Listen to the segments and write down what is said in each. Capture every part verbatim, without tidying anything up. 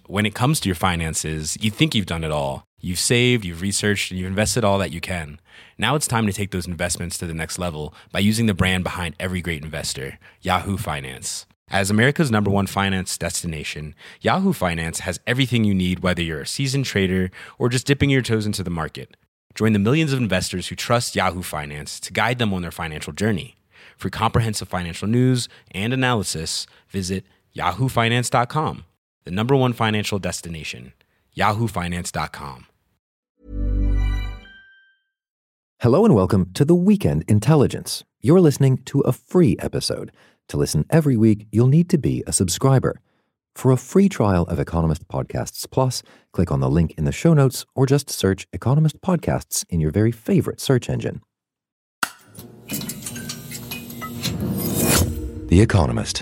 when it comes to your finances, you think you've done it all. You've saved, you've researched, and you've invested all that you can. Now it's time to take those investments to the next level by using the brand behind every great investor, Yahoo Finance. As America's number one finance destination, Yahoo Finance has everything you need, whether you're a seasoned trader or just dipping your toes into the market. Join the millions of investors who trust Yahoo Finance to guide them on their financial journey. For comprehensive financial news and analysis, visit yahoo finance dot com, the number one financial destination, yahoo finance dot com. Hello and welcome to The Weekend Intelligence. You're listening to a free episode. To listen every week, you'll need to be a subscriber. For a free trial of Economist Podcasts Plus, click on the link in the show notes or just search Economist Podcasts in your very favorite search engine. The Economist.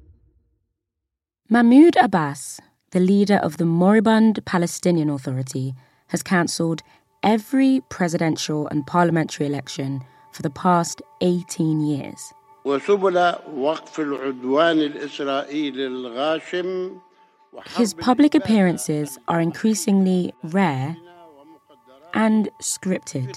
Mahmoud Abbas, the leader of the moribund Palestinian Authority, has cancelled every presidential and parliamentary election for the past eighteen years. His public appearances are increasingly rare and scripted.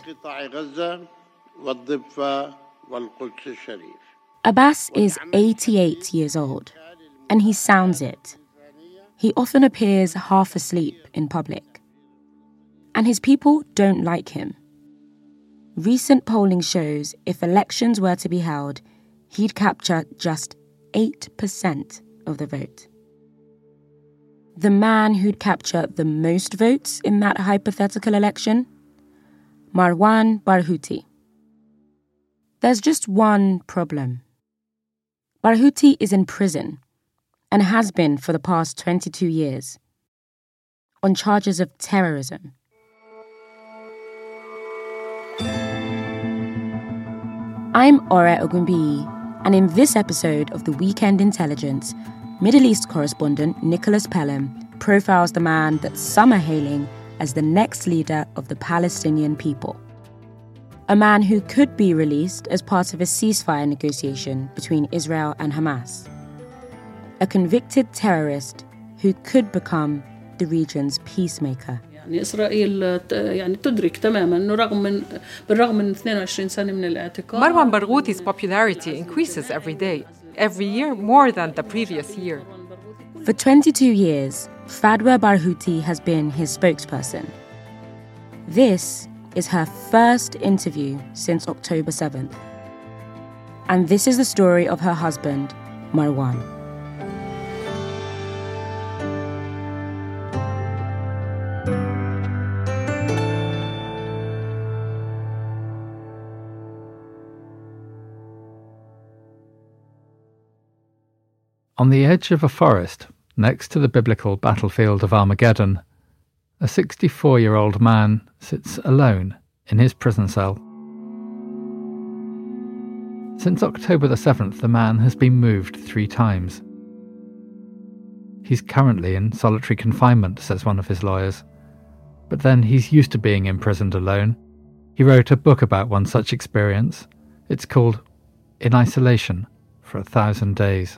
Abbas is eighty-eight years old, and he sounds it. He often appears half asleep in public. And his people don't like him. Recent polling shows if elections were to be held, he'd capture just eight percent of the vote. The man who'd capture the most votes in that hypothetical election? Marwan Barghouti. There's just one problem. Barghouti is in prison, and has been for the past twenty-two years, on charges of terrorism. I'm Ore Ogunbiyi, and in this episode of The Weekend Intelligence, Middle East correspondent Nicholas Pelham profiles the man that some are hailing as the next leader of the Palestinian people. A man who could be released as part of a ceasefire negotiation between Israel and Hamas. A convicted terrorist who could become the region's peacemaker. إسرائيل يعني تدرك تماماً إنه رغم من بالرغم من اثنين وعشرين سنة من الاعتقال. Marwan Barghouti's popularity increases every day, every year more than the previous year. For twenty-two years, Fadwa Barghouti has been his spokesperson. This is her first interview since October seventh. And this is the story of her husband, Marwan. On the edge of a forest, next to the biblical battlefield of Armageddon, a sixty-four-year-old man sits alone in his prison cell. Since October the seventh, the man has been moved three times. He's currently in solitary confinement, says one of his lawyers. But then he's used to being imprisoned alone. He wrote a book about one such experience. It's called In Isolation for a Thousand Days.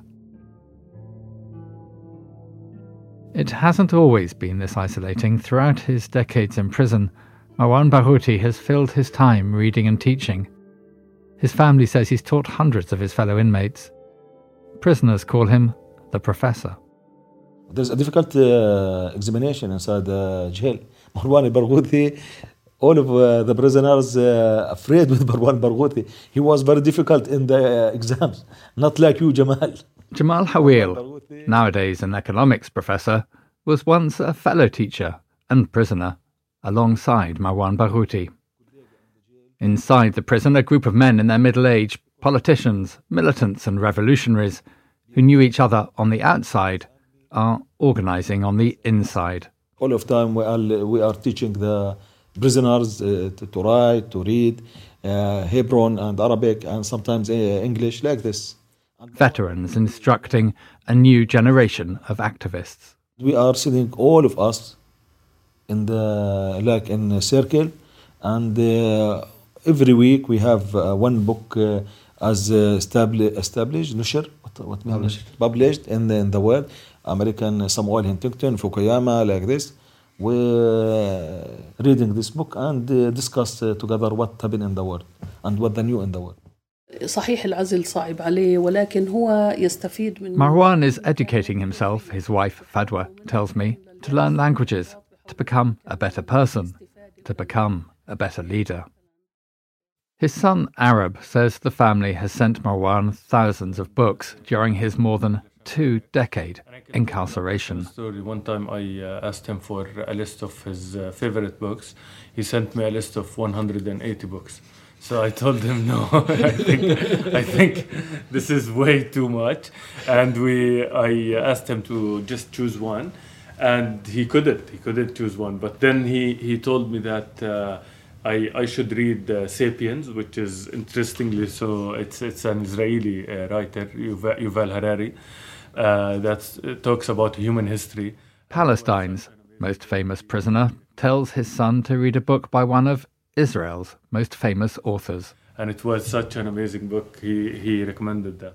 It hasn't always been this isolating. Throughout his decades in prison, Marwan Barghouti has filled his time reading and teaching. His family says he's taught hundreds of his fellow inmates. Prisoners call him the professor. There's a difficult uh, examination inside the jail. Marwan Barghouti, all of uh, the prisoners uh, afraid with Marwan Barghouti. He was very difficult in the uh, exams, not like you, Jamal. Jamal Hawil, nowadays an economics professor, was once a fellow teacher and prisoner alongside Marwan Barghouti. Inside the prison, a group of men in their middle age, politicians, militants and revolutionaries who knew each other on the outside are organising on the inside. All of time we are, we are teaching the prisoners uh, to, to write, to read, uh, Hebrew and Arabic and sometimes uh, English like this. Veterans instructing a new generation of activists. We are sitting, all of us, in the like in a circle, and uh, every week we have uh, one book uh, as uh, established, established, نشر, what, what published. published in the, in the world, American Samuel Huntington, Fukuyama, like this. We reading this book and uh, discuss uh, together what happened in the world and what the new in the world. صحيح العزل صعب عليه ولكن هو يستفيد من Marwan is educating himself, his wife Fadwa tells me, to learn languages, to become a better person, to become a better leader. His son Arab says the family has sent Marwan thousands of books during his more than two-decade incarceration. One time I uh, asked him for a list of his uh, favorite books. He sent me a list of one hundred eighty books. So I told him, no, I think I think this is way too much. And we, I asked him to just choose one, and he couldn't. He couldn't choose one. But then he, he told me that uh, I I should read uh, *Sapiens*, which is interestingly so. It's it's an Israeli uh, writer, Yuval, Yuval Harari, uh, that uh, talks about human history. Palestine's most famous prisoner tells his son to read a book by one of Israel's most famous authors. And it was such an amazing book. He, he recommended that.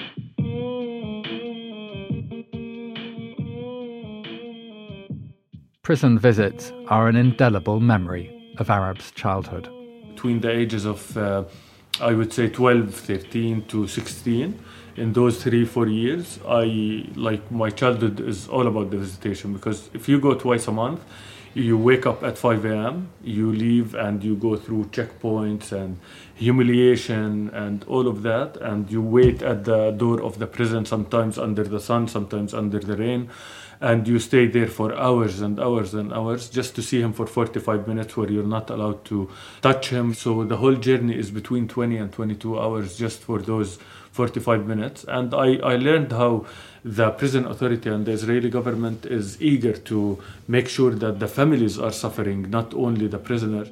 Prison visits are an indelible memory of Arab's childhood. Between the ages of, uh, I would say, twelve, thirteen to sixteen, in those three, four years, I like my childhood is all about the visitation, because if you go twice a month, you wake up at five a.m., you leave and you go through checkpoints and humiliation and all of that, and you wait at the door of the prison, sometimes under the sun, sometimes under the rain, and you stay there for hours and hours and hours just to see him for forty-five minutes where you're not allowed to touch him. So the whole journey is between twenty and twenty-two hours just for those forty-five minutes. And I, I learned how the prison authority and the Israeli government is eager to make sure that the families are suffering, not only the prisoners.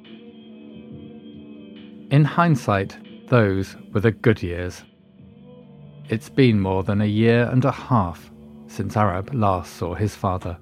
In hindsight, those were the good years. It's been more than a year and a half since Arab last saw his father.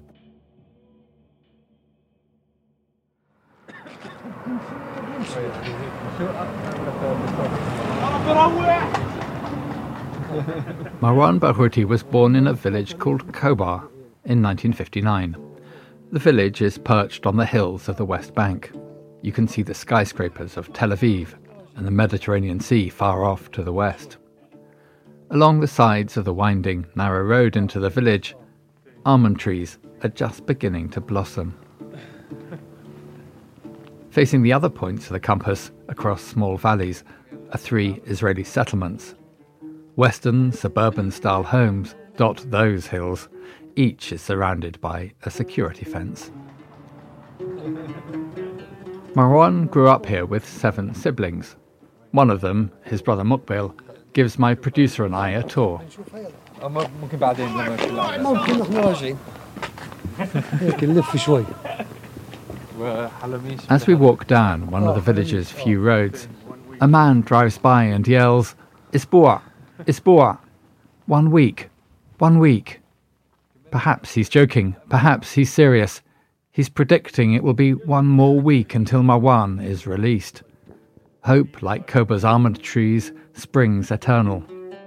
Marwan Barghouti was born in a village called Khobar in nineteen fifty-nine. The village is perched on the hills of the West Bank. You can see the skyscrapers of Tel Aviv and the Mediterranean Sea far off to the west. Along the sides of the winding, narrow road into the village, almond trees are just beginning to blossom. Facing the other points of the compass, across small valleys, are three Israeli settlements. Western, suburban-style homes dot those hills. Each is surrounded by a security fence. Marwan grew up here with seven siblings. One of them, his brother Muqbil, gives my producer and I a tour. As we walk down one of the village's few roads, a man drives by and yells, "Isbua! Isbua! One week! One week!" Perhaps he's joking, perhaps he's serious. He's predicting it will be one more week until Marwan is released. Hope, like Khobar's almond trees, springs eternal.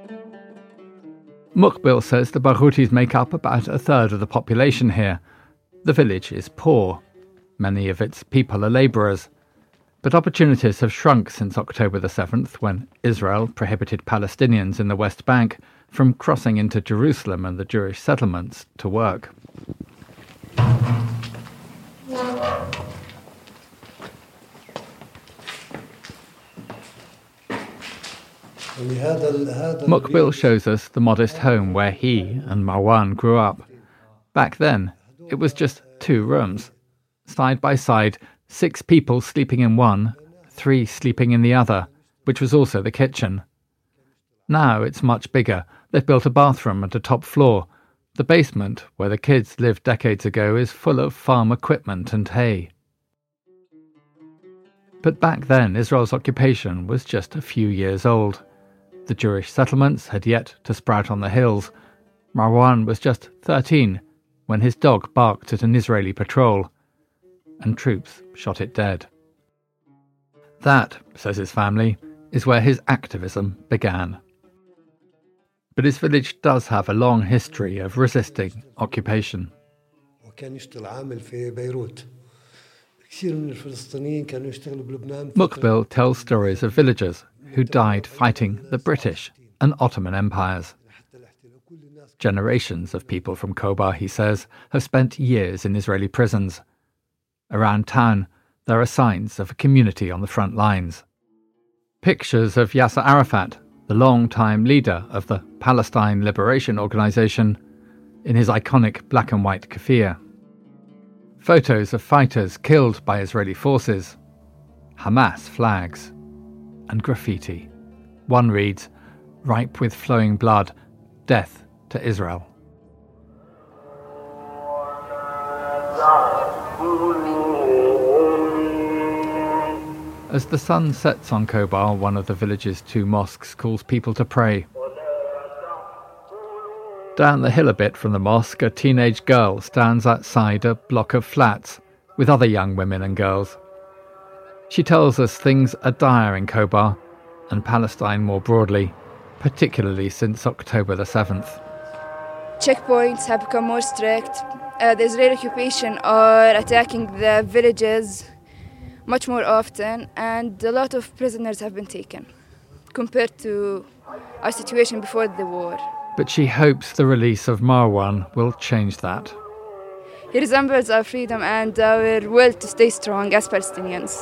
Muqbil says the Barghoutis make up about a third of the population here. The village is poor. Many of its people are labourers. But opportunities have shrunk since October the seventh, when Israel prohibited Palestinians in the West Bank from crossing into Jerusalem and the Jewish settlements to work. Muqbil shows us the modest home where he and Marwan grew up. Back then, it was just two rooms. Side by side, six people sleeping in one, three sleeping in the other, which was also the kitchen. Now it's much bigger. They've built a bathroom and a top floor. The basement, where the kids lived decades ago, is full of farm equipment and hay. But back then, Israel's occupation was just a few years old. The Jewish settlements had yet to sprout on the hills. Marwan was just thirteen when his dog barked at an Israeli patrol, and troops shot it dead. That, says his family, is where his activism began. But his village does have a long history of resisting occupation. Muqbil tells stories of villagers who died fighting the British and Ottoman empires. Generations of people from Khobar, he says, have spent years in Israeli prisons. Around town, there are signs of a community on the front lines. Pictures of Yasser Arafat, the long-time leader of the Palestine Liberation Organization, in his iconic black and white keffiyeh. Photos of fighters killed by Israeli forces, Hamas flags, and graffiti. One reads, "Ripe with flowing blood, death to Israel." As the sun sets on Khobar, one of the village's two mosques calls people to pray. Down the hill a bit from the mosque, a teenage girl stands outside a block of flats with other young women and girls. She tells us things are dire in Khobar and Palestine more broadly, particularly since October the seventh. Checkpoints have become more strict. Uh, the Israeli occupation are attacking the villages much more often, and a lot of prisoners have been taken compared to our situation before the war. But she hopes the release of Marwan will change that. He resembles our freedom and our will to stay strong as Palestinians.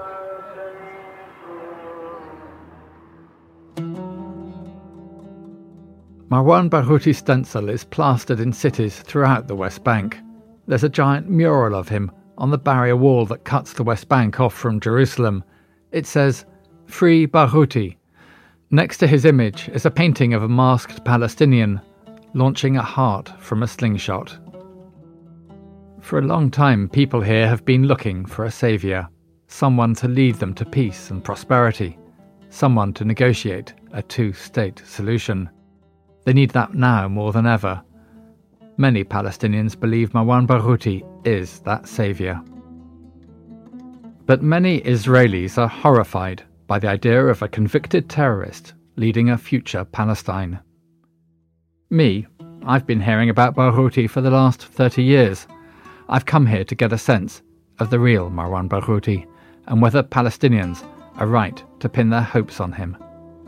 Marwan Barghouti's stencil is plastered in cities throughout the West Bank. There's a giant mural of him on the barrier wall that cuts the West Bank off from Jerusalem. It says, "Free Barghouti." Next to his image is a painting of a masked Palestinian launching a heart from a slingshot. For a long time, people here have been looking for a saviour, someone to lead them to peace and prosperity, someone to negotiate a two-state solution. They need that now more than ever. Many Palestinians believe Marwan Barghouti is that saviour. But many Israelis are horrified by the idea of a convicted terrorist leading a future Palestine. Me, I've been hearing about Barghouti for the last thirty years. I've come here to get a sense of the real Marwan Barghouti and whether Palestinians are right to pin their hopes on him.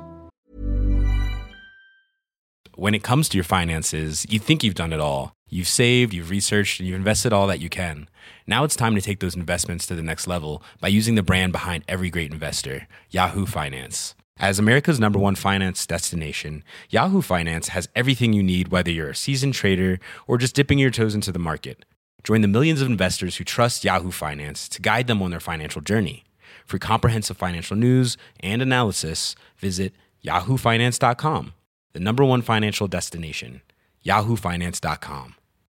When it comes to your finances, you think you've done it all. You've saved, you've researched, and you've invested all that you can. Now it's time to take those investments to the next level by using the brand behind every great investor, Yahoo Finance. As America's number one finance destination, Yahoo Finance has everything you need, whether you're a seasoned trader or just dipping your toes into the market. Join the millions of investors who trust Yahoo Finance to guide them on their financial journey. For comprehensive financial news and analysis, visit yahoo finance dot com. The number one financial destination, yahoo finance dot com.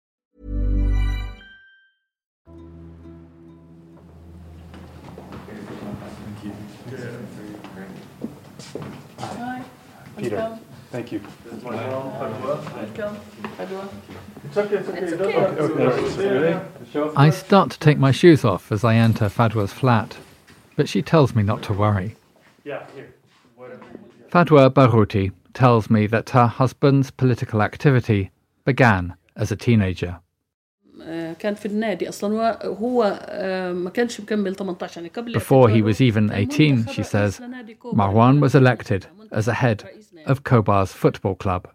Hi. Peter, Welcome. thank you. Welcome. It's okay, it's okay. It's Don't okay. worry. I start to take my shoes off as I enter Fadwa's flat, but she tells me not to worry. Yeah, here. Whatever. Fadwa Barghouti tells me that her husband's political activity began as a teenager. كان في النادي أصلاً هو ما كانش مكمل ثمانية عشر يعني قبل. Before he was even eighteen, she says, Marwan was elected as a head of Khobar's football club.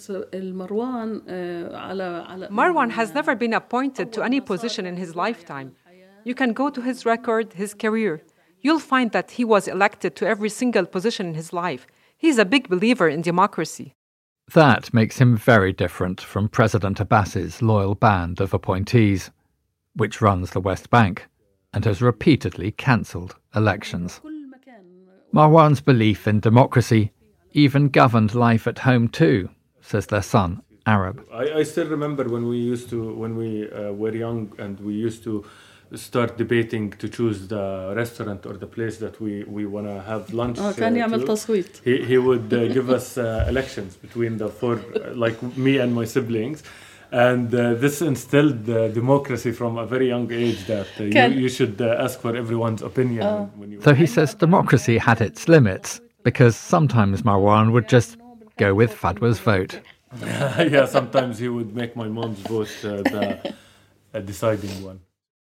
Marwan has never been appointed to any position in his lifetime. You can go to his record, his career. You'll find that he was elected to every single position in his life. He's a big believer in democracy. That makes him very different from President Abbas's loyal band of appointees, which runs the West Bank and has repeatedly cancelled elections. Marwan's belief in democracy even governed life at home too, says their son, Arab. I, I still remember when we used to, when we uh, were young and we used to start debating to choose the restaurant or the place that we, we want to have lunch. آه كان يعمل تصويت. He, he would uh, give us uh, elections between the four, uh, like me and my siblings. And uh, this instilled uh, democracy from a very young age that uh, you, you should uh, ask for everyone's opinion. Uh, when you Though he says democracy had its limits, because sometimes Marwan would just go with Fadwa's vote. Yeah, sometimes he would make my mom's vote uh, the uh, deciding one.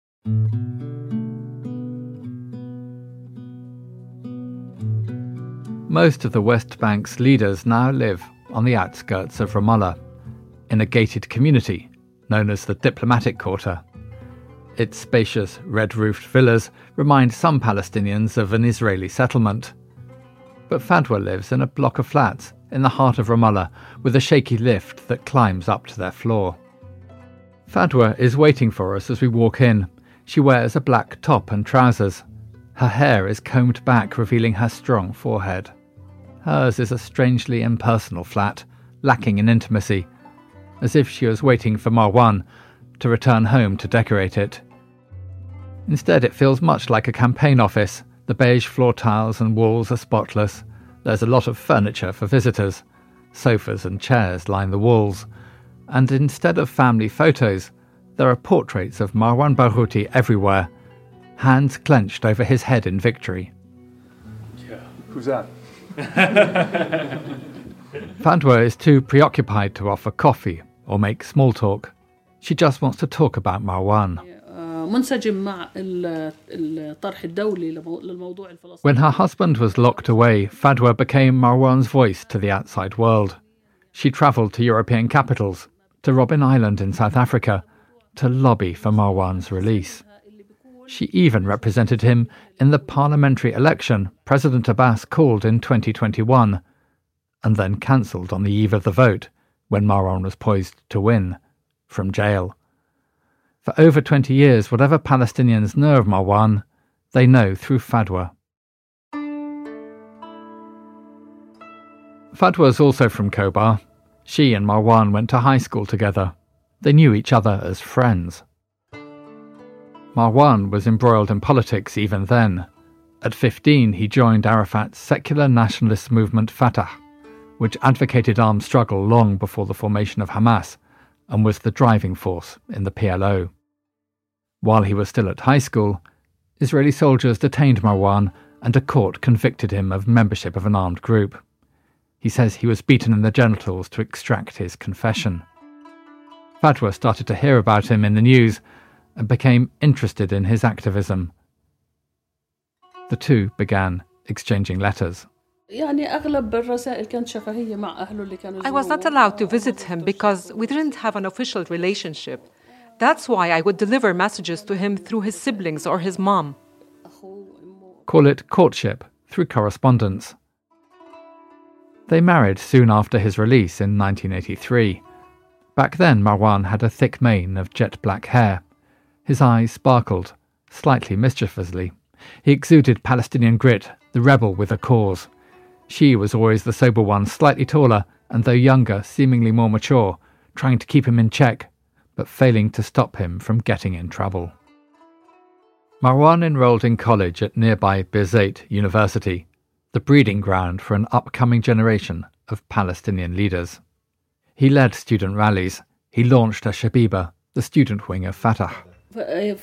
Most of the West Bank's leaders now live on the outskirts of Ramallah, in a gated community known as the Diplomatic Quarter. Its spacious, red-roofed villas remind some Palestinians of an Israeli settlement. But Fadwa lives in a block of flats in the heart of Ramallah with a shaky lift that climbs up to their floor. Fadwa is waiting for us as we walk in. She wears a black top and trousers. Her hair is combed back, revealing her strong forehead. Hers is a strangely impersonal flat, lacking in intimacy, as if she was waiting for Marwan to return home to decorate it. Instead, it feels much like a campaign office. The beige floor tiles and walls are spotless. There's a lot of furniture for visitors. Sofas and chairs line the walls. And instead of family photos, there are portraits of Marwan Barghouti everywhere, hands clenched over his head in victory. Yeah, who's that? Fadwa is too preoccupied to offer coffee or make small talk. She just wants to talk about Marwan. When her husband was locked away, Fadwa became Marwan's voice to the outside world. She travelled to European capitals, to Robben Island in South Africa, to lobby for Marwan's release. She even represented him in the parliamentary election President Abbas called in twenty twenty-one, and then cancelled on the eve of the vote when Marwan was poised to win, from jail. For over twenty years, whatever Palestinians know of Marwan, they know through Fadwa. Fadwa is also from Khobar. She and Marwan went to high school together. They knew each other as friends. Marwan was embroiled in politics even then. At fifteen, he joined Arafat's secular nationalist movement Fatah, which advocated armed struggle long before the formation of Hamas, and was the driving force in the P L O. While he was still at high school, Israeli soldiers detained Marwan and a court convicted him of membership of an armed group. He says he was beaten in the genitals to extract his confession. Fadwa started to hear about him in the news and became interested in his activism. The two began exchanging letters. I was not allowed to visit him because we didn't have an official relationship. That's why I would deliver messages to him through his siblings or his mom. Call it courtship through correspondence. They married soon after his release in nineteen eighty-three. Back then, Marwan had a thick mane of jet black hair. His eyes sparkled, slightly mischievously. He exuded Palestinian grit, the rebel with a cause. She was always the sober one, slightly taller, and though younger, seemingly more mature, trying to keep him in check, but failing to stop him from getting in trouble. Marwan enrolled in college at nearby Birzeit University, the breeding ground for an upcoming generation of Palestinian leaders. He led student rallies. He launched a Shabiba, the student wing of Fatah. And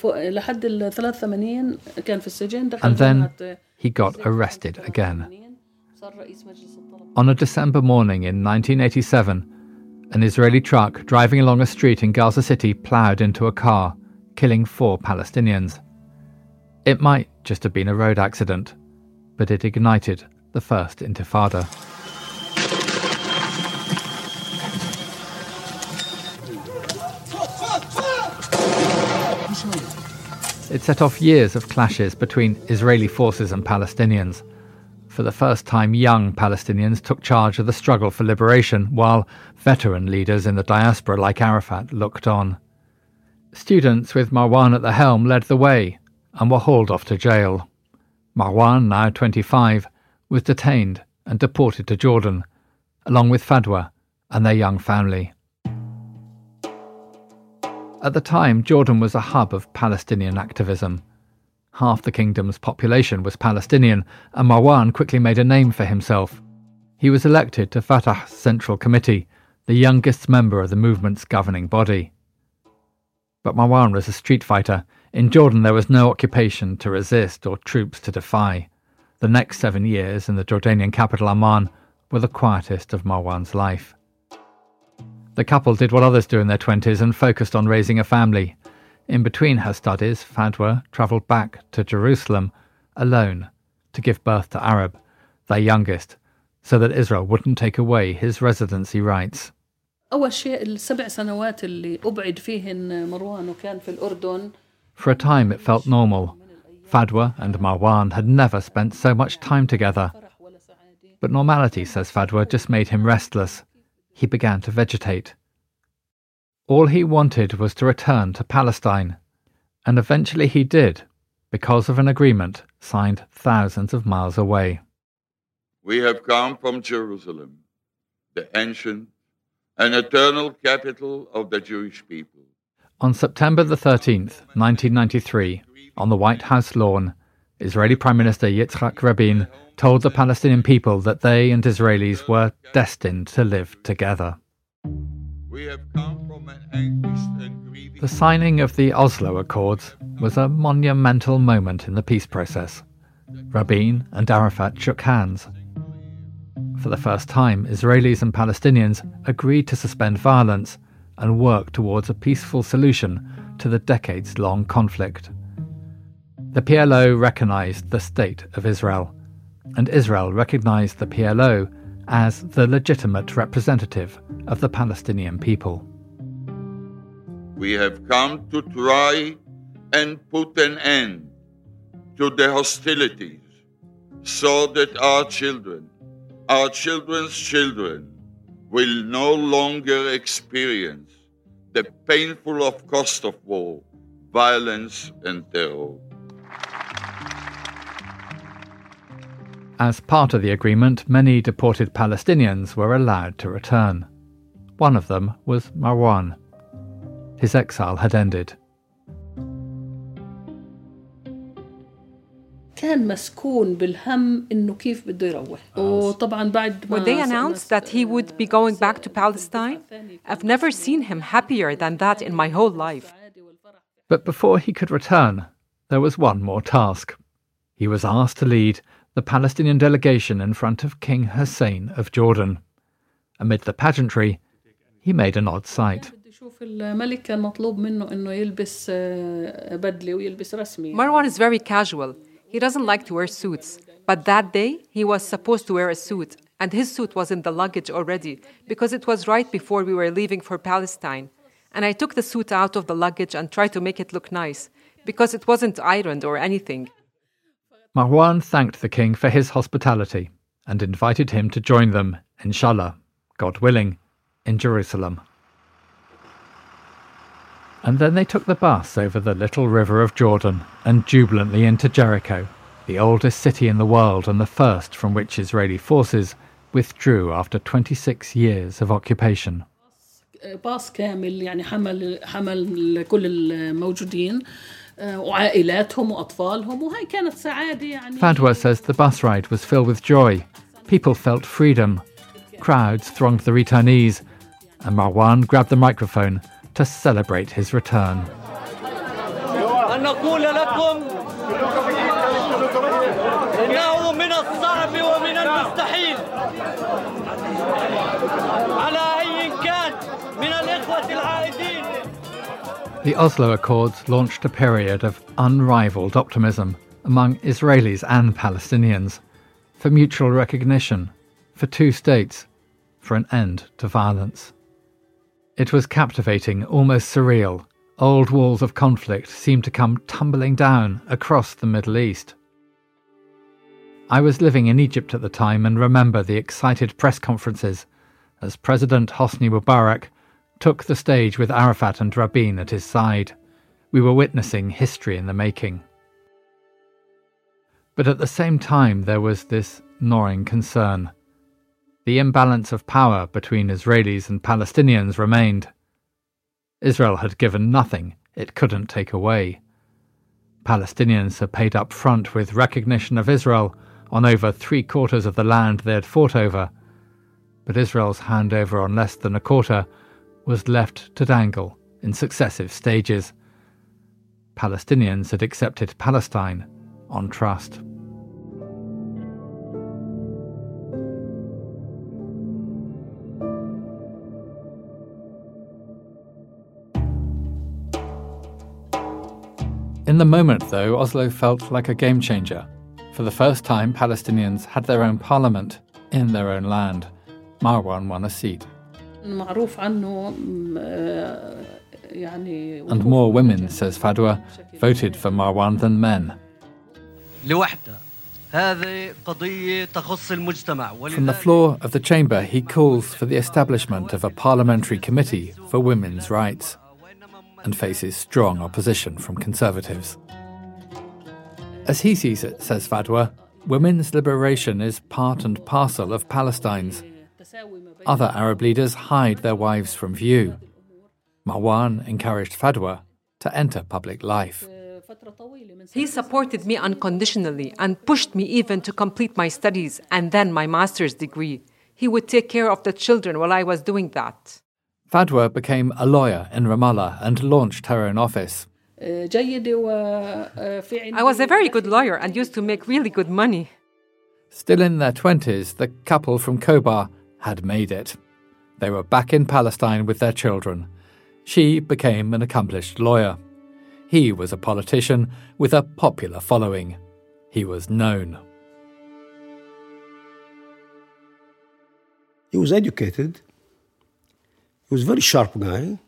then he got arrested again. On a December morning in nineteen eighty-seven, an Israeli truck driving along a street in Gaza City ploughed into a car, killing four Palestinians. It might just have been a road accident, but it ignited the first Intifada. It set off years of clashes between Israeli forces and Palestinians. For the first time, young Palestinians took charge of the struggle for liberation, while veteran leaders in the diaspora like Arafat looked on. Students with Marwan at the helm led the way and were hauled off to jail. Marwan, now twenty-five, was detained and deported to Jordan, along with Fadwa and their young family. At the time, Jordan was a hub of Palestinian activism. Half the kingdom's population was Palestinian, and Marwan quickly made a name for himself. He was elected to Fatah's Central Committee, the youngest member of the movement's governing body. But Marwan was a street fighter. In Jordan there was no occupation to resist or troops to defy. The next seven years in the Jordanian capital Amman were the quietest of Marwan's life. The couple did what others do in their twenties and focused on raising a family. In between her studies, Fadwa travelled back to Jerusalem alone to give birth to Arab, their youngest, so that Israel wouldn't take away his residency rights. أول شيء السبع سنوات اللي أبعد فيهن مروان وكان في الأردن. For a time it felt normal. Fadwa and Marwan had never spent so much time together. But normality, says Fadwa, just made him restless. He began to vegetate. All he wanted was to return to Palestine. And eventually he did, because of an agreement signed thousands of miles away. We have come from Jerusalem, the ancient and eternal capital of the Jewish people. On September the thirteenth, nineteen ninety-three, on the White House lawn, Israeli Prime Minister Yitzhak Rabin told the Palestinian people that they and Israelis were destined to live together. We have come from an anguished and grieving... The signing of the Oslo Accords was a monumental moment in the peace process. Rabin and Arafat shook hands. For the first time, Israelis and Palestinians agreed to suspend violence and work towards a peaceful solution to the decades-long conflict. The P L O recognized the State of Israel, and Israel recognized the P L O as the legitimate representative of the Palestinian people. We have come to try and put an end to the hostilities so that our children, our children's children, will no longer experience the painful of cost of war, violence and terror. As part of the agreement, many deported Palestinians were allowed to return. One of them was Marwan. His exile had ended. كان مسكون بالهم إنه كيف بده يروح. وطبعاً بعد ما When they announced that he would be going back to Palestine, I've never seen him happier than that in my whole life. But before he could return, there was one more task. He was asked to lead the Palestinian delegation in front of King Hussein of Jordan. Amid the pageantry, he made an odd sight. Marwan is very casual. He doesn't like to wear suits. But that day, he was supposed to wear a suit, and his suit was in the luggage already, because it was right before we were leaving for Palestine. And I took the suit out of the luggage and tried to make it look nice, because it wasn't ironed or anything. Marwan thanked the king for his hospitality and invited him to join them, inshallah, God willing, in Jerusalem. And then they took the bus over the little river of Jordan and jubilantly into Jericho, the oldest city in the world and the first from which Israeli forces withdrew after twenty-six years of occupation. باص كامل يعني حمل حمل كل الموجودين وعائلاتهم وأطفالهم وهي كانت سعادة يعني. Fadwa says the bus ride was filled with joy. People felt freedom. Crowds thronged the returnees, and Marwan grabbed the microphone to celebrate his return. The Oslo Accords launched a period of unrivaled optimism among Israelis and Palestinians, for mutual recognition, for two states, for an end to violence. It was captivating, almost surreal. Old walls of conflict seemed to come tumbling down across the Middle East. I was living in Egypt at the time and remember the excited press conferences as President Hosni Mubarak took the stage with Arafat and Rabin at his side. We were witnessing history in the making. But at the same time there was this gnawing concern. The imbalance of power between Israelis and Palestinians remained. Israel had given nothing it couldn't take away. Palestinians had paid up front with recognition of Israel on over three quarters of the land they had fought over, but Israel's handover on less than a quarter was left to dangle in successive stages. Palestinians had accepted Palestine on trust. In the moment, though, Oslo felt like a game changer. For the first time, Palestinians had their own parliament in their own land. Marwan won a seat. And more women, says Fadwa, voted for Marwan than men. From the floor of the chamber, he calls for the establishment of a parliamentary committee for women's rights and faces strong opposition from conservatives. As he sees it, says Fadwa, women's liberation is part and parcel of Palestine's. Other Arab leaders hide their wives from view. Marwan encouraged Fadwa to enter public life. He supported me unconditionally and pushed me even to complete my studies and then my master's degree. He would take care of the children while I was doing that. Fadwa became a lawyer in Ramallah and launched her own office. I was a very good lawyer and used to make really good money. Still in their twenties, the couple from Khobar had made it. They were back in Palestine with their children. She became an accomplished lawyer. He was a politician with a popular following. He was known. He was educated. He was a very sharp guy.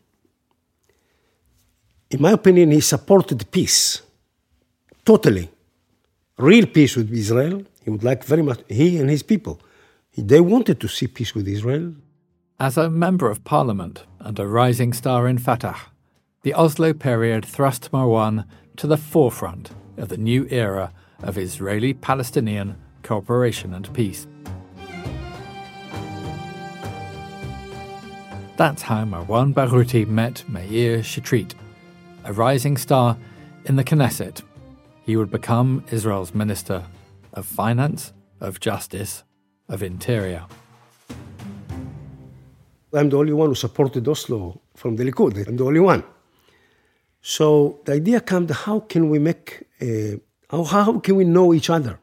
In my opinion, he supported peace. Totally. Real peace with Israel. He would like very much, he and his people. They wanted to see peace with Israel. As a member of parliament and a rising star in Fatah, the Oslo period thrust Marwan to the forefront of the new era of Israeli-Palestinian cooperation and peace. That's how Marwan Barghouti met Meir Shetrit, a rising star in the Knesset. He would become Israel's Minister of Finance, of Justice, of Interior. I'm the only one who supported Oslo from the Likud. I'm the only one. So the idea came to how can we make, uh, how, how can we know each other?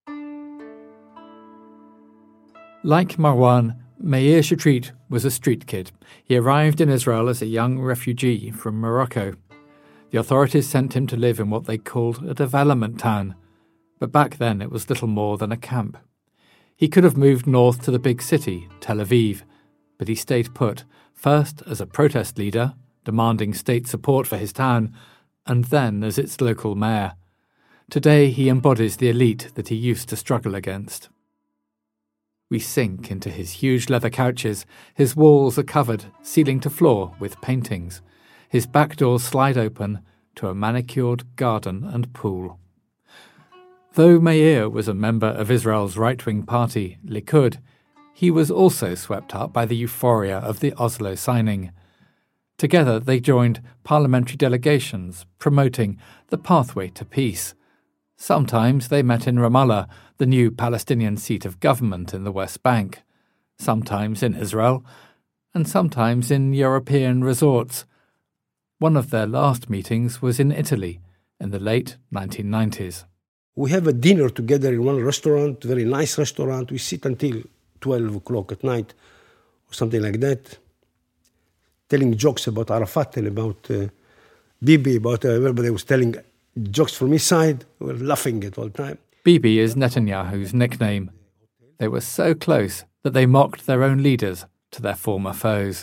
Like Marwan, Meir Shetrit was a street kid. He arrived in Israel as a young refugee from Morocco. The authorities sent him to live in what they called a development town, but back then it was little more than a camp. He could have moved north to the big city, Tel Aviv, but he stayed put, first as a protest leader, demanding state support for his town, and then as its local mayor. Today he embodies the elite that he used to struggle against. We sink into his huge leather couches. His walls are covered, ceiling to floor, with paintings. His back doors slide open to a manicured garden and pool. Though Meir was a member of Israel's right-wing party, Likud, he was also swept up by the euphoria of the Oslo signing. Together they joined parliamentary delegations promoting the pathway to peace. Sometimes they met in Ramallah, the new Palestinian seat of government in the West Bank, sometimes in Israel, and sometimes in European resorts. One of their last meetings was in Italy in the late nineteen nineties. We have a dinner together in one restaurant, very nice restaurant. We sit until twelve o'clock at night or something like that, telling jokes about Arafat and about uh, Bibi, about uh, everybody was telling jokes from his side. We were laughing at all the time. Bibi is Netanyahu's nickname. They were so close that they mocked their own leaders to their former foes.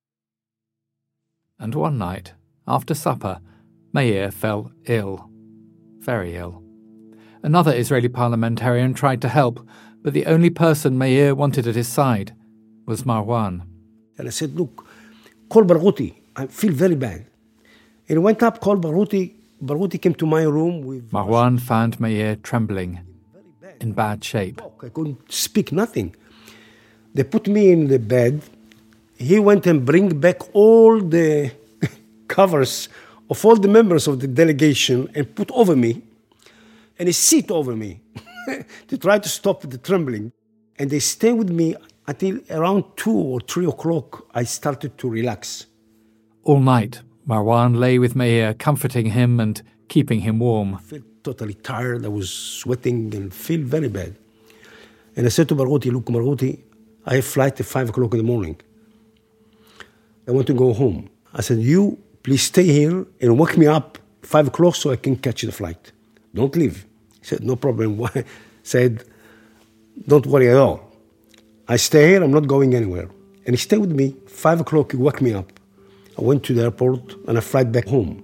And one night, after supper, Meir fell ill, very ill. Another Israeli parliamentarian tried to help, but the only person Meir wanted at his side was Marwan. And I said, look, call Barghouti. I feel very bad. And he went up, called Barghouti. Barghouti came to my room with... Marwan found Meir trembling, in bad shape. I couldn't speak, nothing. They put me in the bed. He went and bring back all the covers of all the members of the delegation and put over me. And he sit over me to try to stop the trembling. And they stayed with me until around two or three o'clock. I started to relax. All night, Marwan lay with Meir, comforting him and keeping him warm. I felt totally tired. I was sweating and feel very bad. And I said to Barghouti, look, Barghouti, I have flight at five o'clock in the morning. I want to go home. I said, you please stay here and wake me up five o'clock so I can catch the flight. Don't leave. He said, no problem. Why? Said, don't worry at all. I stay here, I'm not going anywhere. And he stayed with me. Five o'clock, he woke me up. I went to the airport and I flight back home.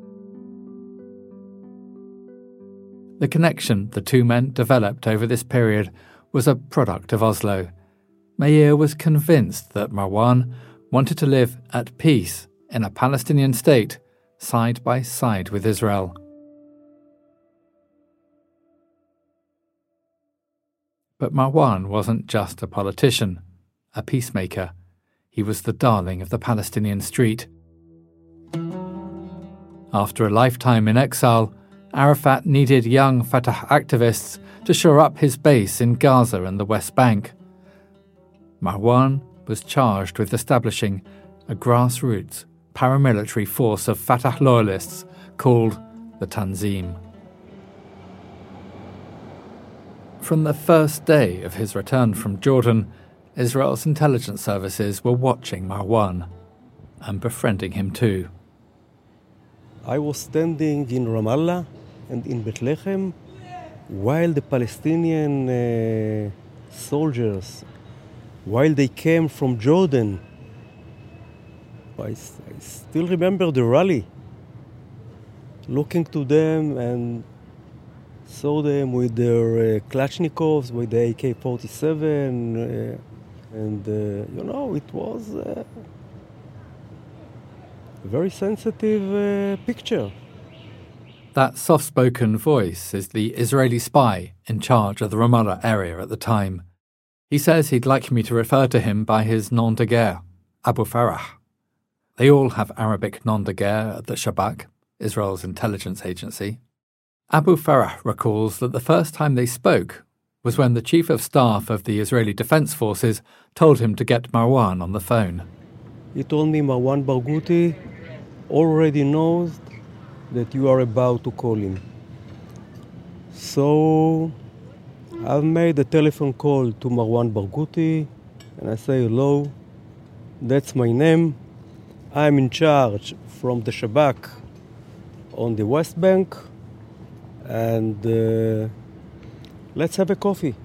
The connection the two men developed over this period was a product of Oslo. Meir was convinced that Marwan wanted to live at peace in a Palestinian state side by side with Israel. But Marwan wasn't just a politician, a peacemaker. He was the darling of the Palestinian street. After a lifetime in exile, Arafat needed young Fatah activists to shore up his base in Gaza and the West Bank. Marwan was charged with establishing a grassroots paramilitary force of Fatah loyalists called the Tanzim. From the first day of his return from Jordan, Israel's intelligence services were watching Marwan and befriending him too. I was standing in Ramallah and in Bethlehem while the Palestinian uh, soldiers, while they came from Jordan. I, I still remember the rally, looking to them and saw them with their uh, Kalashnikovs, with the A K forty-seven, uh, and, uh, you know, it was uh, a very sensitive uh, picture. That soft-spoken voice is the Israeli spy in charge of the Ramallah area at the time. He says he'd like me to refer to him by his nom de guerre, Abu Farah. They all have Arabic nom de guerre at the Shabak, Israel's intelligence agency. Abu Farah recalls that the first time they spoke was when the chief of staff of the Israeli Defense Forces told him to get Marwan on the phone. He told me Marwan Barghouti already knows that you are about to call him. So I've made a telephone call to Marwan Barghouti and I say, hello, that's my name. I'm in charge from the Shabak on the West Bank, and uh, let's have a coffee.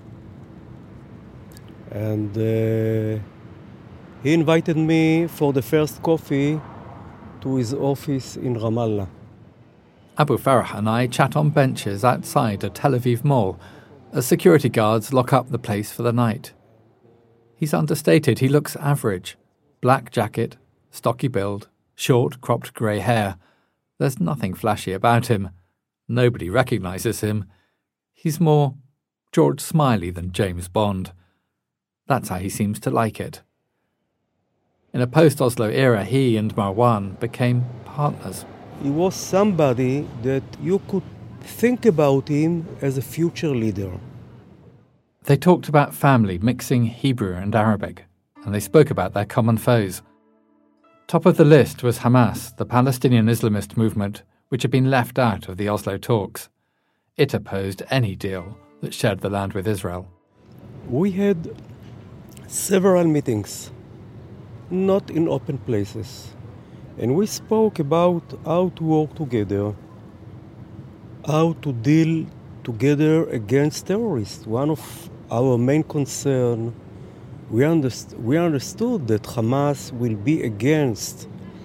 And uh, he invited me for the first coffee to his office in Ramallah. Abu Farah and I chat on benches outside a Tel Aviv mall as security guards lock up the place for the night. He's understated, he looks average. Black jacket, stocky build, short cropped grey hair. There's nothing flashy about him. Nobody recognises him. He's more George Smiley than James Bond. That's how he seems to like it. In a post-Oslo era, he and Marwan became partners. He was somebody that you could think about him as a future leader. They talked about family, mixing Hebrew and Arabic, and they spoke about their common foes. Top of the list was Hamas, the Palestinian Islamist movement, which had been left out of the Oslo talks. It opposed any deal that shared the land with Israel. We had several meetings, not in open places, and we spoke about how to work together, how to deal together against terrorists. One of our main concerns, we, underst- we understood that Hamas will be against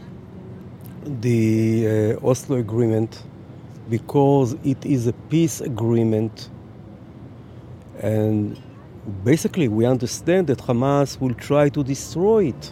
the uh, Oslo Agreement because it is a peace agreement, and basically we understand that Hamas will try to destroy it.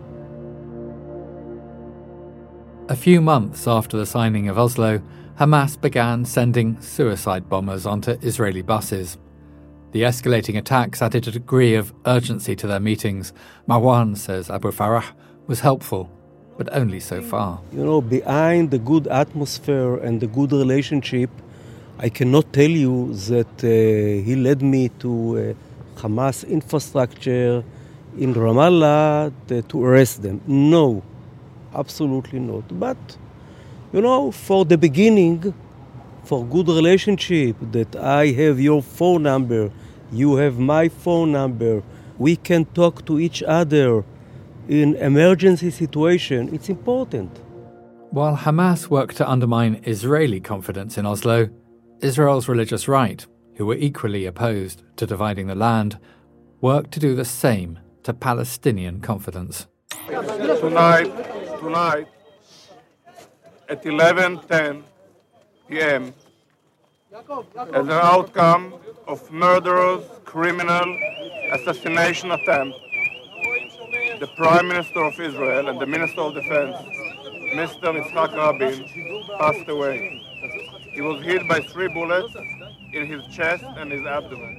A few months after the signing of Oslo, Hamas began sending suicide bombers onto Israeli buses. The escalating attacks added a degree of urgency to their meetings. Marwan says Abu Farah was helpful, but only so far. You know, behind the good atmosphere and the good relationship, I cannot tell you that uh, he led me to uh, Hamas infrastructure in Ramallah to, to arrest them. No, absolutely not. But, you know, for the beginning, for good relationship, that I have your phone number, you have my phone number, we can talk to each other in emergency situation, it's important. While Hamas worked to undermine Israeli confidence in Oslo, Israel's religious right, who were equally opposed to dividing the land, worked to do the same to Palestinian confidence. Tonight, tonight, at eleven ten p.m., as an outcome of murderous, criminal assassination attempt, the Prime Minister of Israel and the Minister of Defense, Mister Yitzhak Rabin, passed away. He was hit by three bullets in his chest and his abdomen.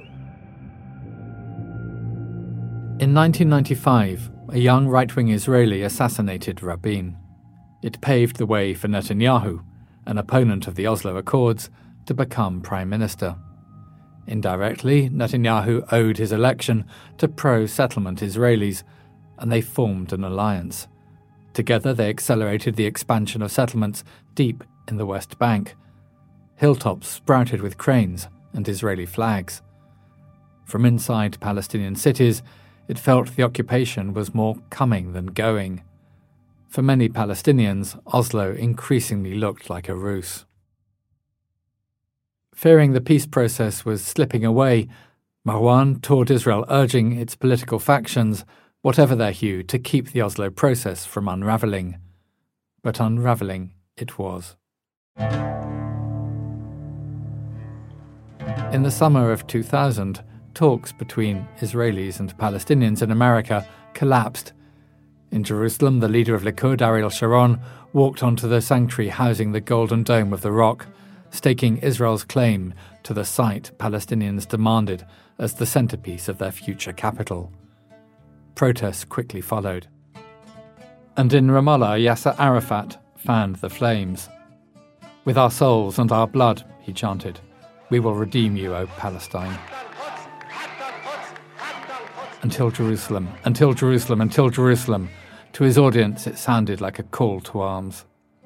In nineteen ninety-five, a young right-wing Israeli assassinated Rabin. It paved the way for Netanyahu, an opponent of the Oslo Accords, to become prime minister. Indirectly, Netanyahu owed his election to pro-settlement Israelis, and they formed an alliance. Together they accelerated the expansion of settlements deep in the West Bank. Hilltops sprouted with cranes and Israeli flags. From inside Palestinian cities, it felt the occupation was more coming than going. For many Palestinians, Oslo increasingly looked like a ruse. Fearing the peace process was slipping away, Marwan toured Israel urging its political factions, whatever their hue, to keep the Oslo process from unravelling. But unravelling it was. In the summer of two thousand, talks between Israelis and Palestinians in America collapsed. In Jerusalem, the leader of Likud, Ariel Sharon, walked onto the sanctuary housing the Golden Dome of the Rock, staking Israel's claim to the site Palestinians demanded as the centerpiece of their future capital. Protests quickly followed. And in Ramallah, Yasser Arafat fanned the flames. "With our souls and our blood," he chanted, "we will redeem you, O Palestine." Until Jerusalem, until Jerusalem, until Jerusalem. To his audience, it sounded like a call to arms.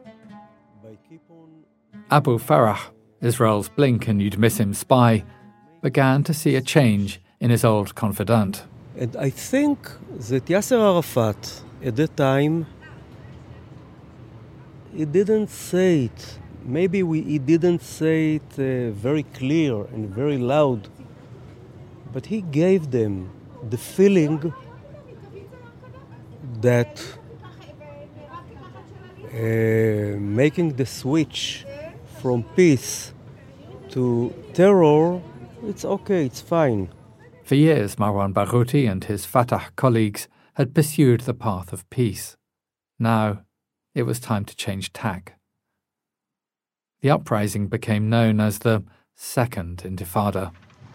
Abu Farah, Israel's blink and you'd miss him spy, began to see a change in his old confidant. And I think that Yasser Arafat, at that time, he didn't say it. Maybe we, he didn't say it uh, very clear and very loud, but he gave them the feeling that uh, making the switch from peace to terror, it's okay, it's fine. For years, Marwan Barghouti and his Fatah colleagues had pursued the path of peace. Now, it was time to change tack. The uprising became known as the Second Intifada.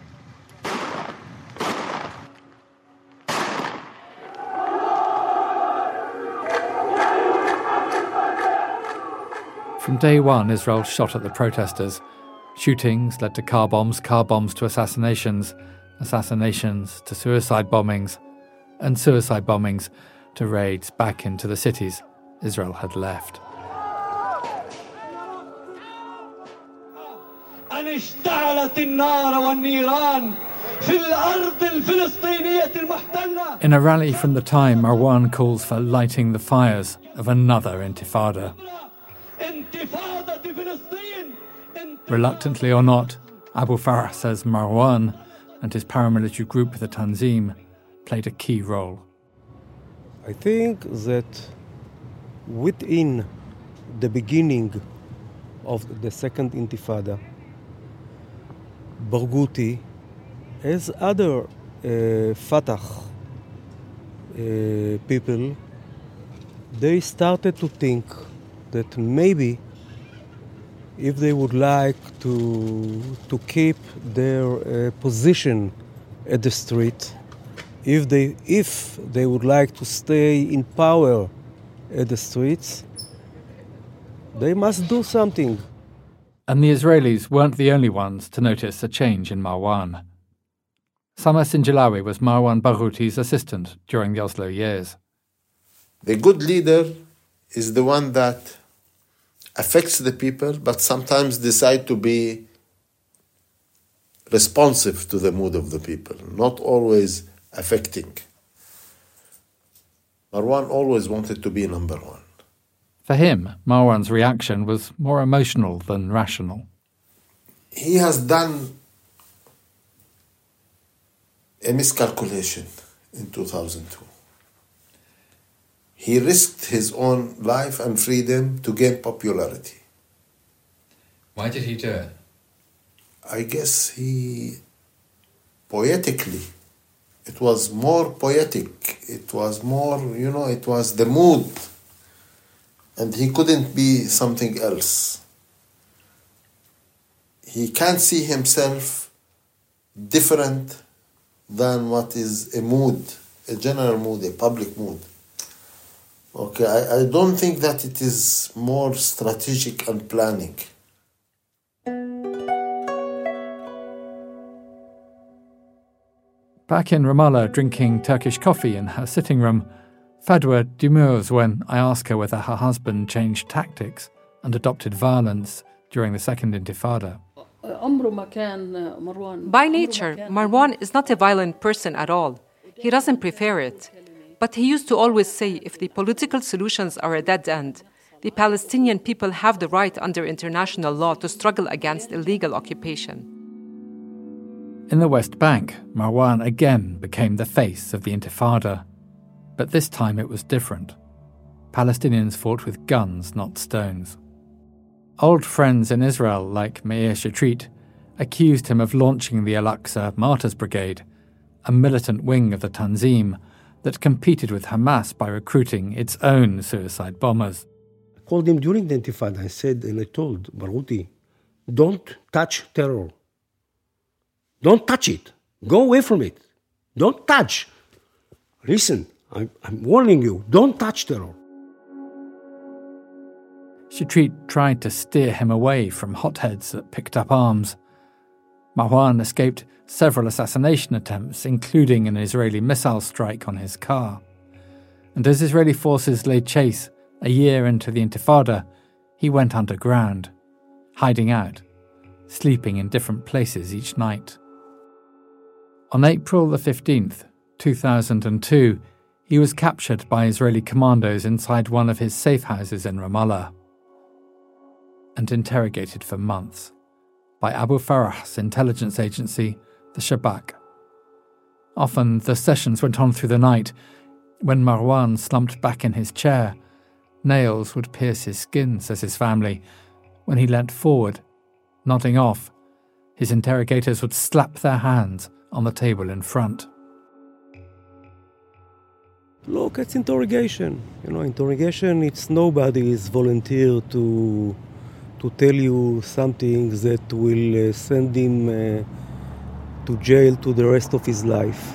From day one, Israel shot at the protesters. Shootings led to car bombs, car bombs to assassinations, assassinations to suicide bombings, and suicide bombings to raids back into the cities Israel had left. In a rally from the time, Marwan calls for lighting the fires of another intifada. Reluctantly or not, Abu Farah says Marwan and his paramilitary group, the Tanzim, played a key role. I think that within the beginning of the Second Intifada, Barghouti, as other uh, Fatah uh, people, they started to think that maybe if they would like to to keep their uh, position at the street, if they if they would like to stay in power at the streets, they must do something. And the Israelis weren't the only ones to notice a change in Marwan. Samar Sinjalawi was Marwan Barghouti's assistant during the Oslo years. The good leader is the one that affects the people, but sometimes decide to be responsive to the mood of the people, not always affecting. Marwan always wanted to be number one. For him, Marwan's reaction was more emotional than rational. He has done a miscalculation in two thousand two. He risked his own life and freedom to gain popularity. Why did he do it? I guess he, poetically, it was more poetic. It was more, you know, it was the mood. And he couldn't be something else. He can't see himself different than what is a mood, a general mood, a public mood. Okay, I, I don't think that it is more strategic and planning. Back in Ramallah, drinking Turkish coffee in her sitting room, Fadwa demurs when I ask her whether her husband changed tactics and adopted violence during the Second Intifada. By nature, Marwan is not a violent person at all. He doesn't prefer it. But he used to always say if the political solutions are a dead end, the Palestinian people have the right under international law to struggle against illegal occupation. In the West Bank, Marwan again became the face of the Intifada. But this time it was different. Palestinians fought with guns, not stones. Old friends in Israel, like Meir Shetrit, accused him of launching the Al-Aqsa Martyrs Brigade, a militant wing of the Tanzim that competed with Hamas by recruiting its own suicide bombers. I called him during the Intifada. I said, and I told Barghouti, don't touch terror. Don't touch it. Go away from it. Don't touch. Listen, I'm, I'm warning you, don't touch terror. Shetrit tried to steer him away from hotheads that picked up arms. Marwan escaped several assassination attempts, including an Israeli missile strike on his car. And as Israeli forces laid chase a year into the Intifada, he went underground, hiding out, sleeping in different places each night. On April the fifteenth, two thousand two, he was captured by Israeli commandos inside one of his safe houses in Ramallah and interrogated for months by Abu Farah's intelligence agency, the Shabak. Often the sessions went on through the night. When Marwan slumped back in his chair, nails would pierce his skin, says his family. When he leant forward, nodding off, his interrogators would slap their hands on the table in front. Look, it's interrogation. You know, interrogation, it's nobody is volunteer to to tell you something that will uh, send him uh, to jail to the rest of his life.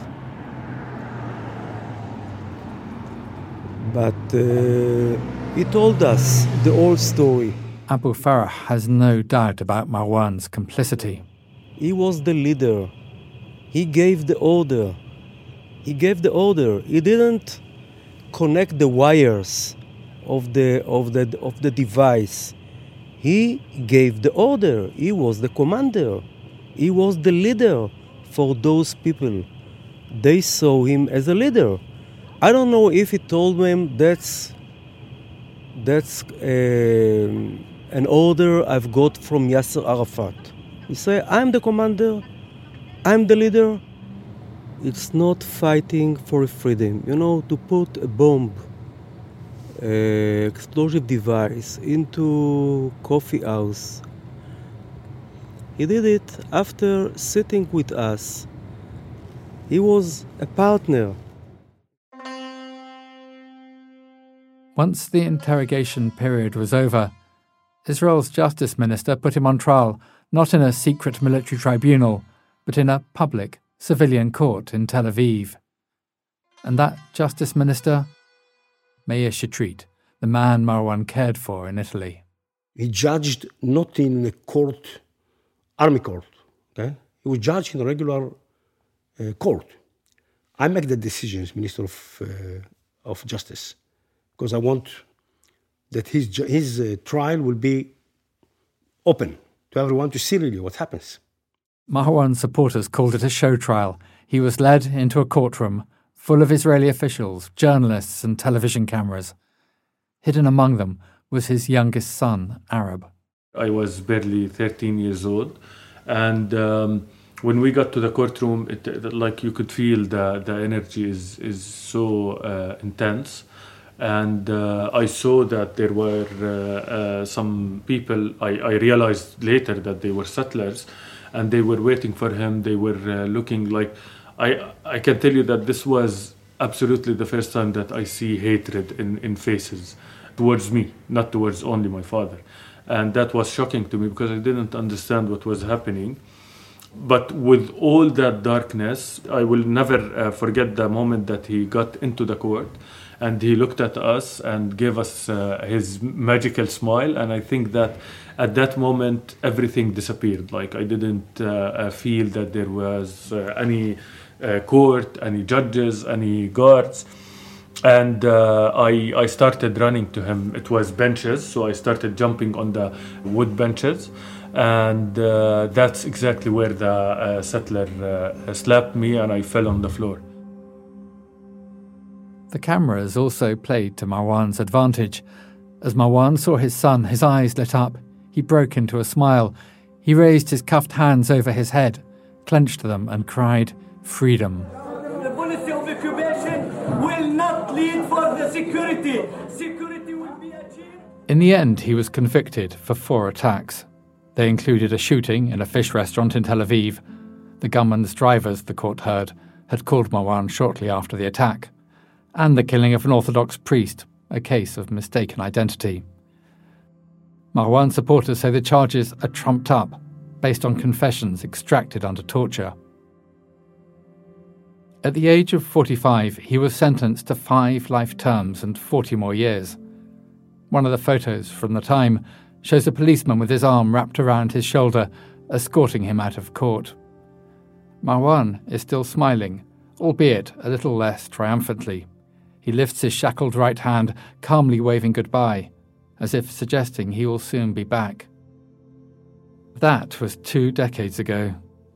But uh, he told us the whole story. Abu Farah has no doubt about Marwan's complicity. He was the leader. He gave the order. He gave the order. He didn't connect the wires of the of the of the device. He gave the order. He was the commander. He was the leader for those people. They saw him as a leader. I don't know if he told them that's that's uh, an order I've got from Yasser Arafat. He said, I'm the commander. I'm the leader. It's not fighting for freedom. You know, to put a bomb, uh, explosive device into coffee house. He did it after sitting with us. He was a partner. Once the interrogation period was over, Israel's justice minister put him on trial, not in a secret military tribunal, but in a public civilian court in Tel Aviv. And that justice minister? Meir Shetrit, the man Marwan cared for in Italy. He judged not in a court, army court. Okay? He was judged in a regular uh, court. I make the decisions, Minister of, uh, of Justice, because I want that his, his uh, trial will be open to everyone to see really what happens. Marwan's supporters called it a show trial. He was led into a courtroom full of Israeli officials, journalists and television cameras. Hidden among them was his youngest son, Arab. I was barely thirteen years old, and um, when we got to the courtroom, it, like you could feel the, the energy is, is so uh, intense. And uh, I saw that there were uh, uh, some people, I, I realized later that they were settlers, and they were waiting for him. They were uh, looking like, I, I can tell you that this was absolutely the first time that I see hatred in, in faces towards me, not towards only my father. And that was shocking to me because I didn't understand what was happening. But with all that darkness, I will never uh, forget the moment that he got into the court and he looked at us and gave us uh, his magical smile. And I think that at that moment, everything disappeared. Like I didn't uh, uh, feel that there was uh, any uh, court, any judges, any guards. And uh, I, I started running to him. It was benches, so I started jumping on the wood benches. And uh, that's exactly where the uh, settler uh, slapped me and I fell on the floor. The cameras also played to Marwan's advantage. As Marwan saw his son, his eyes lit up. He broke into a smile. He raised his cuffed hands over his head, clenched them and cried, "Freedom." The policy of occupation will not lead for the security. Security will be achieved. In the end, he was convicted for four attacks. They included a shooting in a fish restaurant in Tel Aviv. The gunman's drivers, the court heard, had called Marwan shortly after the attack, and the killing of an Orthodox priest, a case of mistaken identity. Marwan supporters say the charges are trumped up, based on confessions extracted under torture. At the age of forty-five, he was sentenced to five life terms and forty more years. One of the photos from the time shows a policeman with his arm wrapped around his shoulder, escorting him out of court. Marwan is still smiling, albeit a little less triumphantly. He lifts his shackled right hand, calmly waving goodbye, as if suggesting he will soon be back. That was two decades ago.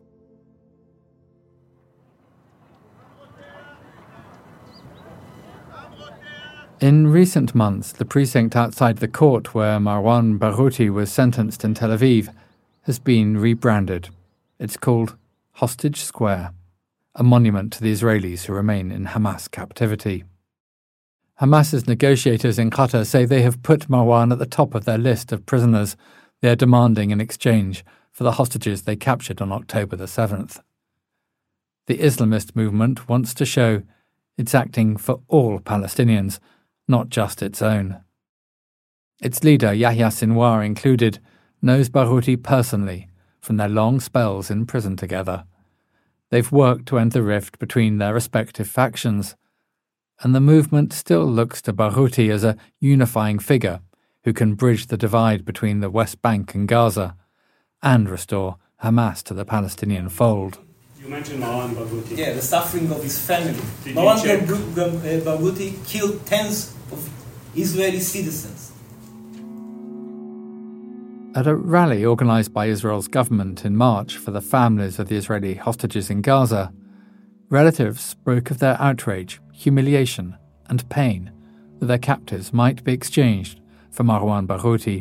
In recent months, the precinct outside the court where Marwan Barghouti was sentenced in Tel Aviv has been rebranded. It's called Hostage Square, a monument to the Israelis who remain in Hamas captivity. Hamas's negotiators in Qatar say they have put Marwan at the top of their list of prisoners they are demanding in exchange for the hostages they captured on October the seventh. The Islamist movement wants to show it's acting for all Palestinians, not just its own. Its leader, Yahya Sinwar included, knows Barghouti personally from their long spells in prison together. They've worked to end the rift between their respective factions, and the movement still looks to Barghouti as a unifying figure who can bridge the divide between the West Bank and Gaza and restore Hamas to the Palestinian fold. You mentioned Marwan Barghouti. Yeah, the suffering of his family. Did Marwan you check? Barghouti killed tens of Israeli citizens. At a rally organised by Israel's government in March for the families of the Israeli hostages in Gaza, relatives spoke of their outrage, humiliation and pain that their captives might be exchanged for Marwan Barghouti.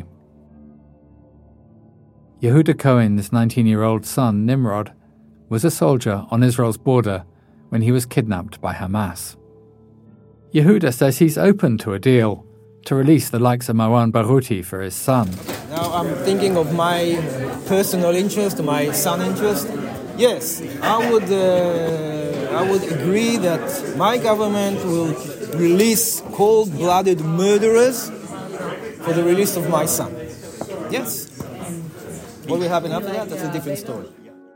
Yehuda Cohen's nineteen-year-old son, Nimrod, was a soldier on Israel's border when he was kidnapped by Hamas. Yehuda says he's open to a deal to release the likes of Marwan Barghouti for his son. Now I'm thinking of my personal interest, my son's interest. Yes, I would, uh, I would agree that my government will release cold-blooded murderers for the release of my son. Yes. What will happen after that, that's a different story.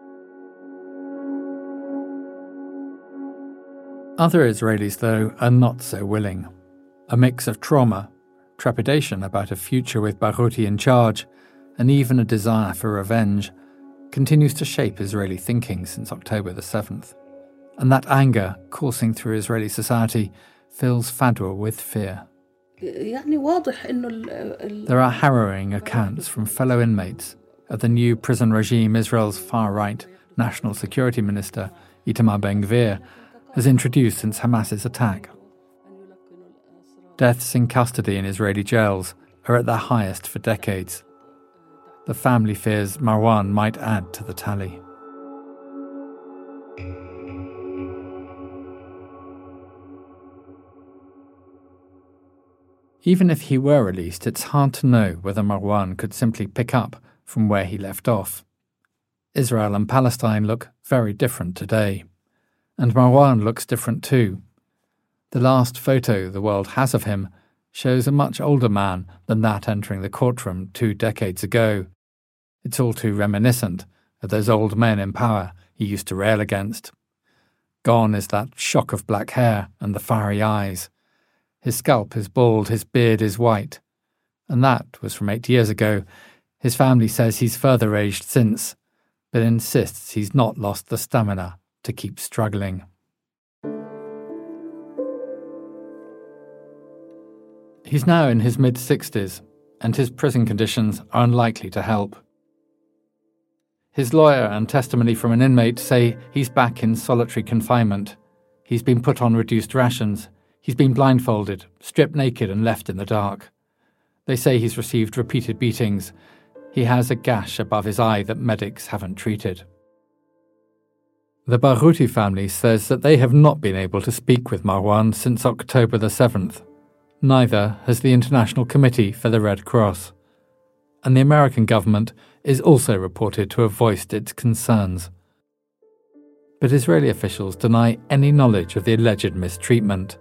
Other Israelis, though, are not so willing. A mix of trauma, trepidation about a future with Barghouti in charge, and even a desire for revenge, continues to shape Israeli thinking since October the seventh. And that anger coursing through Israeli society fills Fadwa with fear. There are harrowing accounts from fellow inmates of the new prison regime Israel's far-right National Security Minister, Itamar Ben-Gvir, has introduced since Hamas's attack. Deaths in custody in Israeli jails are at their highest for decades. The family fears Marwan might add to the tally. Even if he were released, it's hard to know whether Marwan could simply pick up from where he left off. Israel and Palestine look very different today, and Marwan looks different too. The last photo the world has of him shows a much older man than that entering the courtroom two decades ago. It's all too reminiscent of those old men in power he used to rail against. Gone is that shock of black hair and the fiery eyes. His scalp is bald, his beard is white. And that was from eight years ago. His family says he's further aged since, but insists he's not lost the stamina to keep struggling. He's now in his mid-sixties, and his prison conditions are unlikely to help. His lawyer and testimony from an inmate say he's back in solitary confinement. He's been put on reduced rations. He's been blindfolded, stripped naked and left in the dark. They say he's received repeated beatings. He has a gash above his eye that medics haven't treated. The Baghouti family says that they have not been able to speak with Marwan since October the seventh. Neither has the International Committee for the Red Cross. And the American government is also reported to have voiced its concerns. But Israeli officials deny any knowledge of the alleged mistreatment.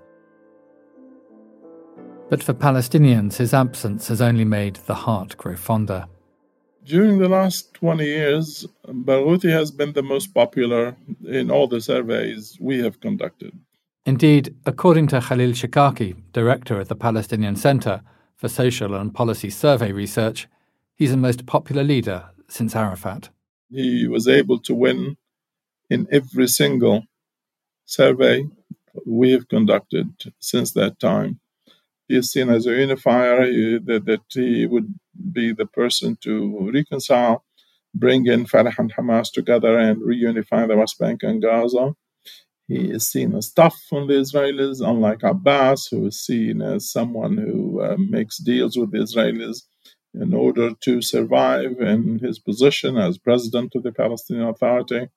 But for Palestinians, his absence has only made the heart grow fonder. During the last twenty years, Barghouti has been the most popular in all the surveys we have conducted. Indeed, according to Khalil Shikaki, director of the Palestinian Center for Social and Policy Survey Research, he's the most popular leader since Arafat. He was able to win in every single survey we have conducted since that time. He is seen as a unifier, he, that, that he would be the person to reconcile, bring in Fatah and Hamas together and reunify the West Bank and Gaza. He is seen as tough from the Israelis, unlike Abbas, who is seen as someone who uh, makes deals with the Israelis in order to survive in his position as president of the Palestinian Authority.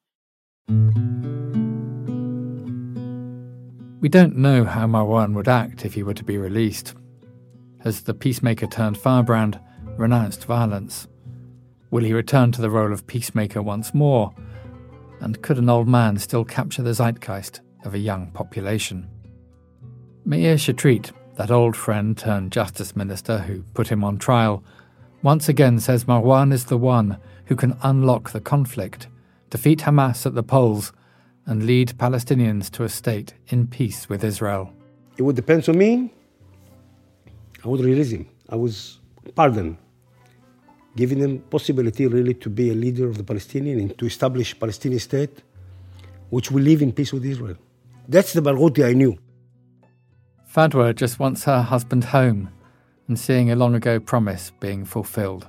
We don't know how Marwan would act if he were to be released. Has the peacemaker turned firebrand renounced violence? Will he return to the role of peacemaker once more? And could an old man still capture the zeitgeist of a young population? Meir Shetreat, that old friend turned justice minister who put him on trial, once again says Marwan is the one who can unlock the conflict, defeat Hamas at the polls, and lead Palestinians to a state in peace with Israel. It would depend on me. I would release him. I was pardoned, giving them possibility really to be a leader of the Palestinian and to establish a Palestinian state, which will live in peace with Israel. That's the Barghouti I knew. Fadwa just wants her husband home and seeing a long ago promise being fulfilled.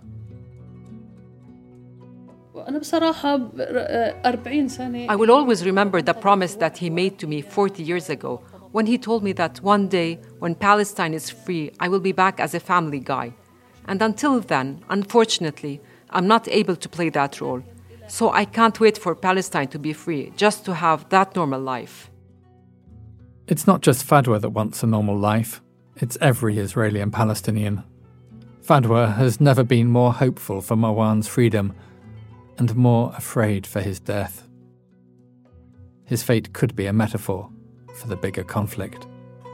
I will always remember the promise that he made to me forty years ago when he told me that one day, when Palestine is free, I will be back as a family guy. And until then, unfortunately, I'm not able to play that role. So I can't wait for Palestine to be free, just to have that normal life. It's not just Fadwa that wants a normal life. It's every Israeli and Palestinian. Fadwa has never been more hopeful for Marwan's freedom and more afraid for his death. His fate could be a metaphor for the bigger conflict.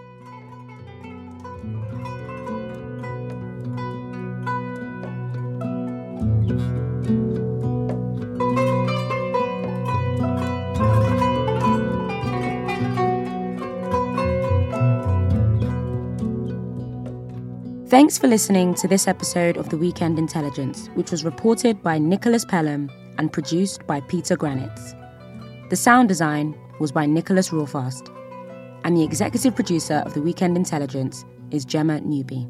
Thanks for listening to this episode of The Weekend Intelligence, which was reported by Nicholas Pelham and produced by Peter Granitz. The sound design was by Nicholas Rawfast, and the executive producer of The Weekend Intelligence is Gemma Newby.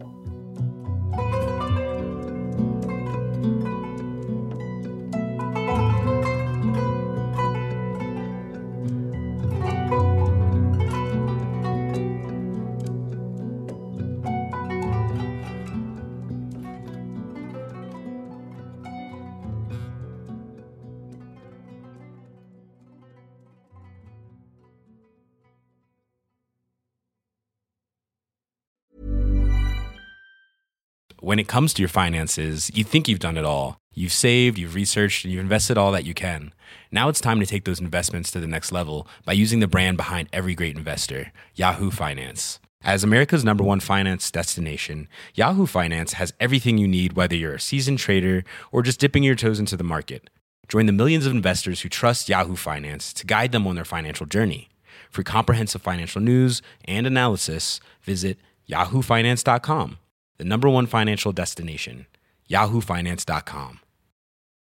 When it comes to your finances, you think you've done it all. You've saved, you've researched, and you've invested all that you can. Now it's time to take those investments to the next level by using the brand behind every great investor, Yahoo Finance. As America's number one finance destination, Yahoo Finance has everything you need, whether you're a seasoned trader or just dipping your toes into the market. Join the millions of investors who trust Yahoo Finance to guide them on their financial journey. For comprehensive financial news and analysis, visit yahoo finance dot com, the number one financial destination, yahoo finance dot com.